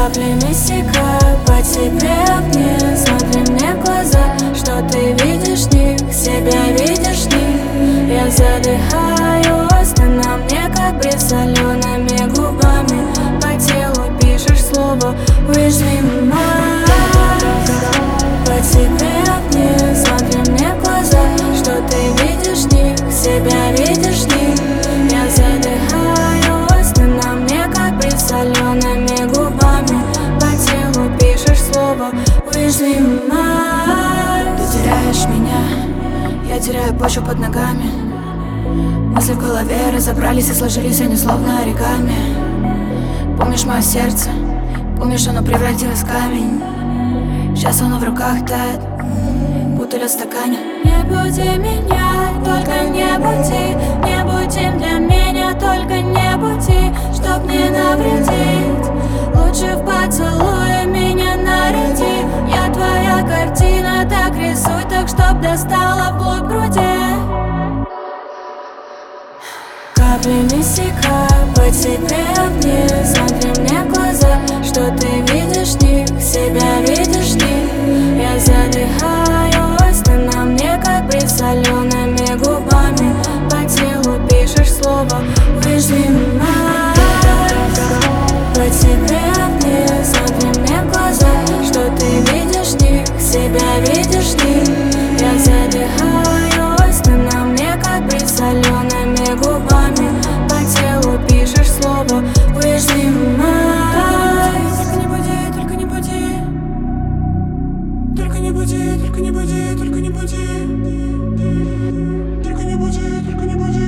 Каплями стекают по тебе огни. Смотри мне в глаза, что ты видишь в них, себя видишь в них. Я задыхаюсь, ты на мне как бриз солеными губами. По телу пишешь слово «Выжми мать». По тебе огни, смотри мне в глаза, что ты видишь в них, себя видишь в них. Я задыхаюсь, ты на мне как бриз солеными губами. По телу пишешь слово «Выжми мать». Ты теряешь меня, я теряю почву под ногами. Мысли в голове разобрались и сложились они словно оригами. Помнишь мое сердце, помнишь, оно превратилось в камень. Сейчас оно в руках тает, будто лед в стакане. Не буди меня, только не буди. Не будем для меня, только не буди. Чтоб не навредить, лучше в поцелуе меня наряди. Я твоя картина, так рисуй, так чтоб достала вглубь груди. Каплями стекают по тебе огни. Смотри мне в глаза, что ты видишь в них, себя видишь в них. Я задыхаюсь, ты на мне как бриз солеными губами. По телу пишешь слово «Выжми мать». По тебе огни, смотри мне в глаза, что ты видишь в них, себя видишь в них. Я задыхаюсь, ты на мне как бриз солеными губами. По телу пишешь слово «Выжми мать». Только не буди, только не буди. Только не буди, только не буди, только не буди. Только не буди, только не буди.